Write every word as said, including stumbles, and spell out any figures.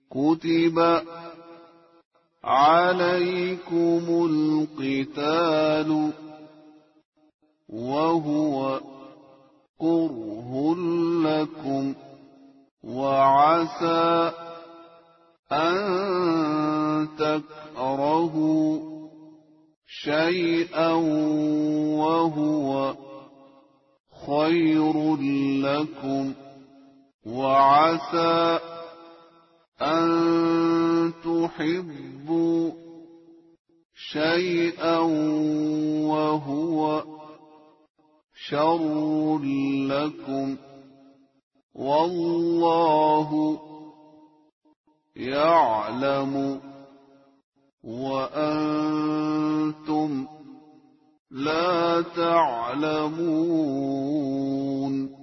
كتب عليكم القتال وهو كره لكم وعسى أن تكرهوا شيئا وهو خير لكم وعسى أن تحبوا شيئا وهو شر لكم والله يعلم وأنتم لا تعلمون